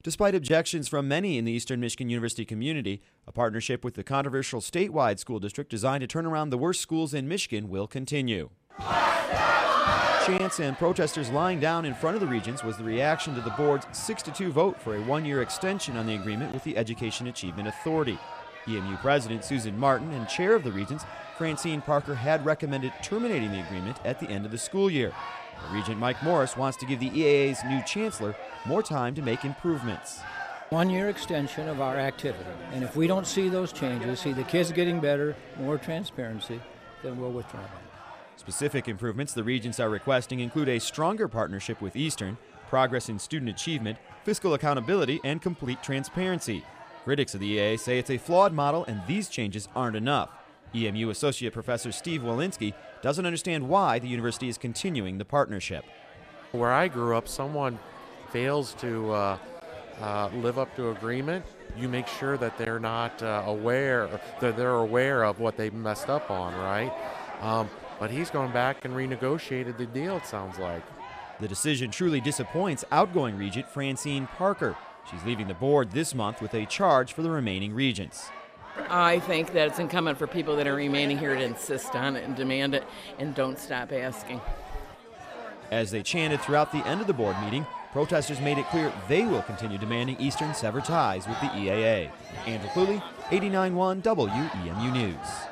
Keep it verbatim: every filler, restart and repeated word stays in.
Despite objections from many in the Eastern Michigan University community, a partnership with the controversial statewide school district designed to turn around the worst schools in Michigan will continue. Chants and protesters lying down in front of the Regents was the reaction to the board's six to two vote for a one-year extension on the agreement with the Education Achievement Authority. E M U President Susan Martin and Chair of the Regents, Francine Parker, had recommended terminating the agreement at the end of the school year. Regent Mike Morris wants to give the E A A's new chancellor more time to make improvements. One-year extension of our activity, and if we don't see those changes, see the kids getting better, more transparency, then we'll withdraw that. Specific improvements the Regents are requesting include a stronger partnership with Eastern, progress in student achievement, fiscal accountability, and complete transparency. Critics of the E A A say it's a flawed model and these changes aren't enough. E M U Associate Professor Steve Walensky doesn't understand why the university is continuing the partnership. Where I grew up, someone fails to uh, uh, live up to agreement, you make sure that they're not uh, aware, that they're aware of what they messed up on, right? Um, but he's gone back and renegotiated the deal, it sounds like. The decision truly disappoints outgoing Regent Francine Parker. She's leaving the board this month with a charge for the remaining Regents. I think that it's incumbent for people that are remaining here to insist on it and demand it and don't stop asking. As they chanted throughout the end of the board meeting, protesters made it clear they will continue demanding Eastern sever ties with the E A A. Andrew Cluley, eighty-nine point one W E M U News.